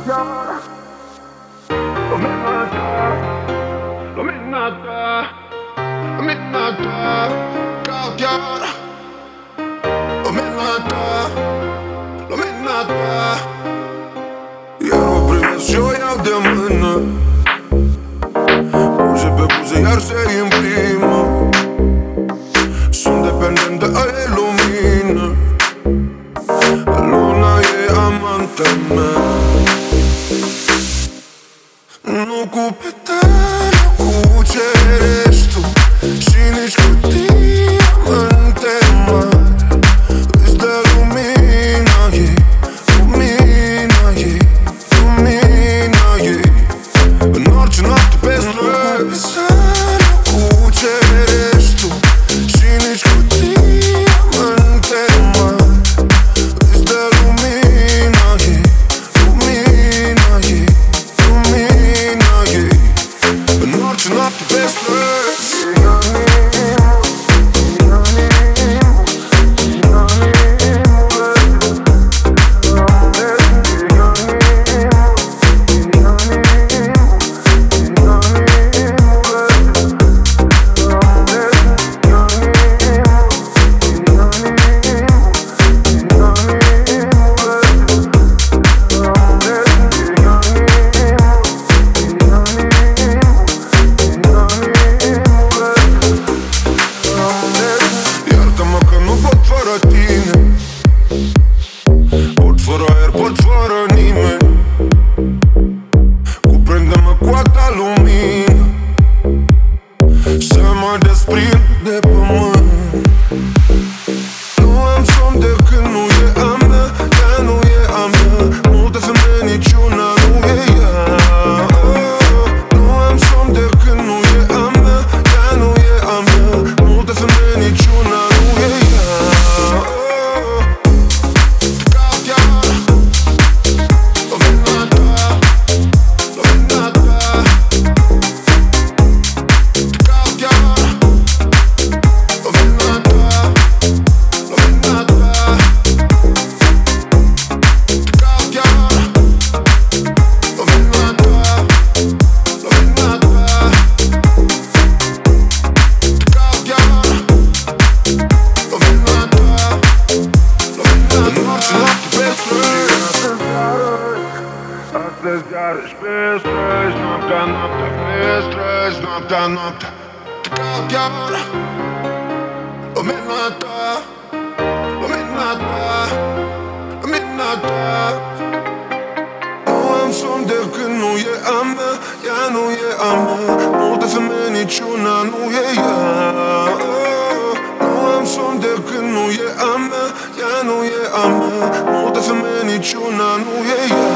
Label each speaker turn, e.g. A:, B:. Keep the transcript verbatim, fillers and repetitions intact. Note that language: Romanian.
A: chiar Lumina ta, lumina ta, lumina ta, caut iar Lumina ta, lumina ta. Iar o privesc și o iau de mână, buze pe buze iar se imprimă. Sunt dependent de aia lumină, luna e amanta mea. Nu cu petale, cu ce ești tu, și nici cu diamante mari. Îți dă lumina ei, lumina ei, lumina ei. În orice noapte pe străzi. Cu ce ești tu, și nici cu diamante mari. Îți dă lumina ei, lumina ei, lumina ei. În orice noapte pe străzi. Pot fără aer, pot fără nimeni. Cuprinde-mă cu a ta lumină, să mă desprind de pământ. Nu am somn de când nu e a mea, ea nu e a mea. Multe femei, niciuna nu e ea. Nu am somn de când nu e a mea, ea nu e a mea. Multe femei, niciuna nu e ea. Astăzi iarăși pe străzi, noaptea, noaptea pe străzi, noaptea, noaptea. Te caut iar, lumina ta, lumina ta, lumina ta. Nu am somn de când nu e a mea, ea nu e a mea. Multe femei, niciuna nu e ea. Nu am somn de când nu e a mea, ea nu e a mea. Multe femei, niciuna nu e ea.